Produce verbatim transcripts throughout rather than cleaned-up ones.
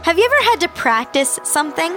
Have you ever had to practice something?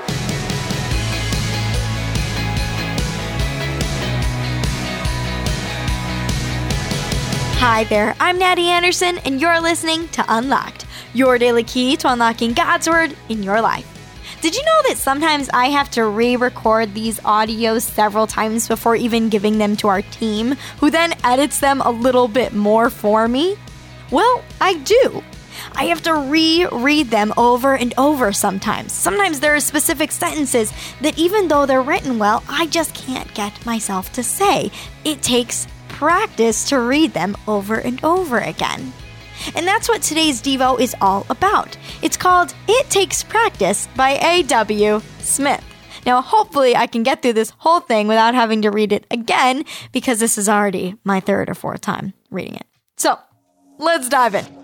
Hi there, I'm Natty Anderson, and you're listening to Unlocked, your daily key to unlocking God's Word in your life. Did you know that sometimes I have to re-record these audios several times before even giving them to our team, who then edits them a little bit more for me? Well, I do. I have to reread them over and over sometimes. Sometimes there are specific sentences that even though they're written well, I just can't get myself to say. It takes practice to read them over and over again. And that's what today's Devo is all about. It's called It Takes Practice by A W Smith. Now, hopefully I can get through this whole thing without having to read it again, because this is already my third or fourth time reading it. So, let's dive in.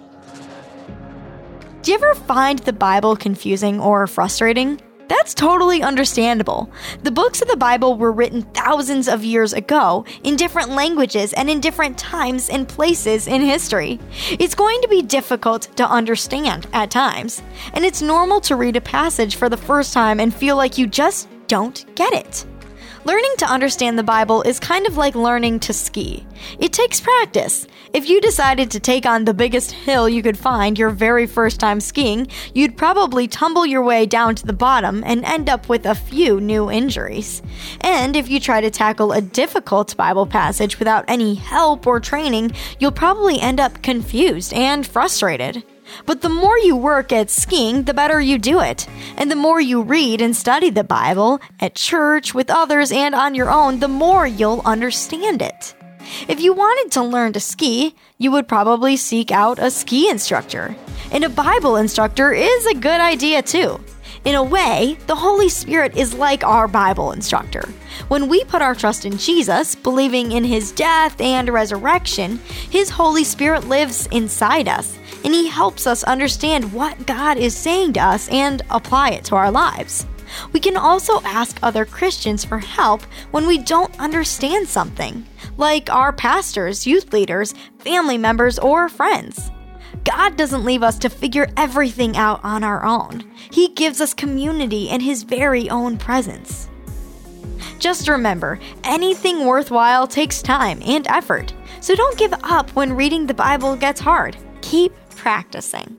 Do you ever find the Bible confusing or frustrating? That's totally understandable. The books of the Bible were written thousands of years ago in different languages and in different times and places in history. It's going to be difficult to understand at times, and it's normal to read a passage for the first time and feel like you just don't get it. Learning to understand the Bible is kind of like learning to ski. It takes practice. If you decided to take on the biggest hill you could find your very first time skiing, you'd probably tumble your way down to the bottom and end up with a few new injuries. And if you try to tackle a difficult Bible passage without any help or training, you'll probably end up confused and frustrated. But the more you work at skiing, the better you do it. And the more you read and study the Bible, at church, with others, and on your own, the more you'll understand it. If you wanted to learn to ski, you would probably seek out a ski instructor. And a Bible instructor is a good idea too. In a way, the Holy Spirit is like our Bible instructor. When we put our trust in Jesus, believing in His death and resurrection, His Holy Spirit lives inside us, and He helps us understand what God is saying to us and apply it to our lives. We can also ask other Christians for help when we don't understand something, like our pastors, youth leaders, family members, or friends. God doesn't leave us to figure everything out on our own. He gives us community and His very own presence. Just remember, anything worthwhile takes time and effort, so don't give up when reading the Bible gets hard. Keep practicing.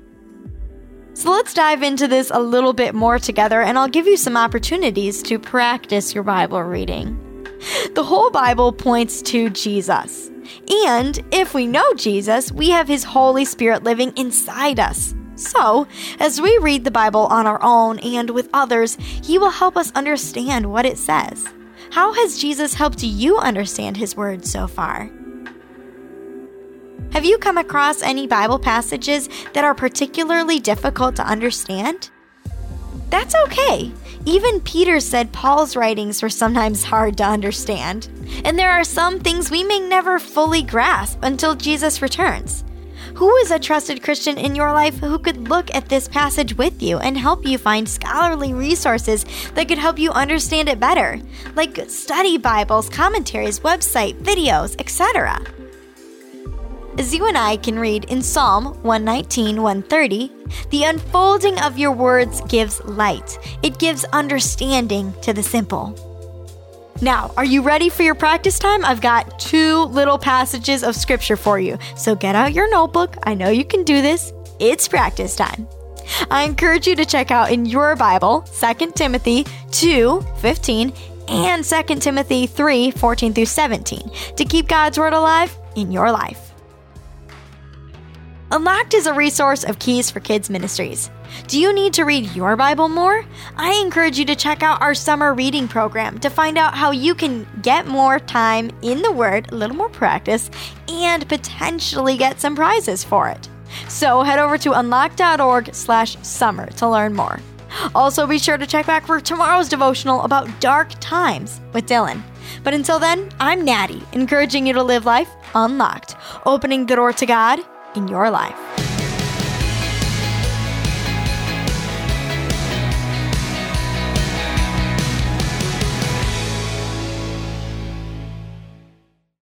So let's dive into this a little bit more together, and I'll give you some opportunities to practice your Bible reading. The whole Bible points to Jesus. And if we know Jesus, we have His Holy Spirit living inside us. So, as we read the Bible on our own and with others, He will help us understand what it says. How has Jesus helped you understand His Word so far? Have you come across any Bible passages that are particularly difficult to understand? That's okay. Even Peter said Paul's writings were sometimes hard to understand. And there are some things we may never fully grasp until Jesus returns. Who is a trusted Christian in your life who could look at this passage with you and help you find scholarly resources that could help you understand it better, like study Bibles, commentaries, website, videos, et cetera? As you and I can read in Psalm one nineteen, one thirty, the unfolding of your words gives light. It gives understanding to the simple. Now, are you ready for your practice time? I've got two little passages of scripture for you. So get out your notebook. I know you can do this. It's practice time. I encourage you to check out in your Bible, Second Timothy two fifteen and Second Timothy three fourteen through seventeen to keep God's Word alive in your life. Unlocked is a resource of Keys for Kids Ministries. Do you need to read your Bible more? I encourage you to check out our summer reading program to find out how you can get more time in the Word, a little more practice, and potentially get some prizes for it. So head over to unlocked.org slash summer to learn more. Also, be sure to check back for tomorrow's devotional about dark times with Dylan. But until then, I'm Natty, encouraging you to live life unlocked, opening the door to God in your life.